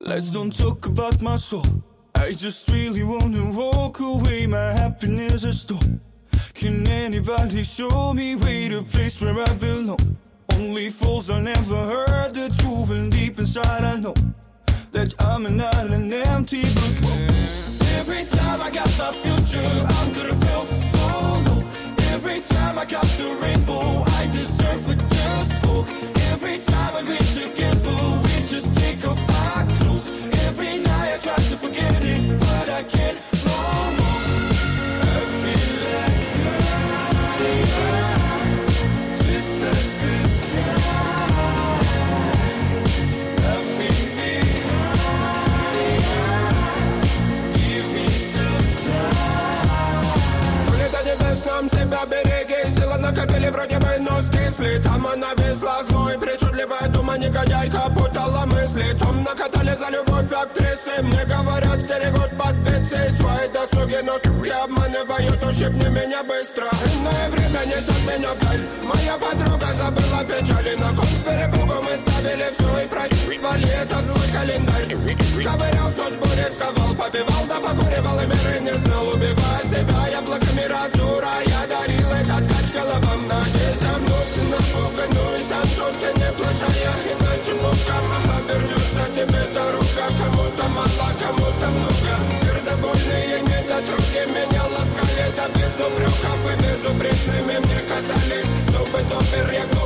Let's don't talk about my soul. I just really wanna walk away. My happiness is stolen. Can anybody show me way to a place where I belong? Only fools have never heard the truth, and deep inside I know that I'm not an empty book. Every time I got my future, I'm gonna feel so low. Every time I got the rainbow, I deserve a just folk. Every time we're together, we just take off our clothes. Every night I try to forget it, but I can't no more. I feel like just touch the sky. I feel behind. Give me some time. Улета небесном, себя береги. Сила накопили, вроде бы, но скисли. Там она везла злой, причудливая дума, негодяйка путала мысли. Том накатали за любовь актрисы. Мне говорят, стерегут подбиться. Свои досуги, но я обманывают. Ущипни меня быстро. Иное время несет меня вдаль. Моя подруга забыла печали. На кон с перепугу мы ставили все и проебали этот злой календарь. Ковырял судьбу, рисковал, побивал, да покуривал и меры не знал. Убивая себя яблоками раздура, я дарил этот кач головам. Надеюсь, вновь напугану и сам тут ты не плашая. Иначе мука обернется тебе дорога. Кому-то мало, кому-то много. Сердобольные недотруги меня ласкали. Да без упреков и безупречными мне казались. Зубы топер, я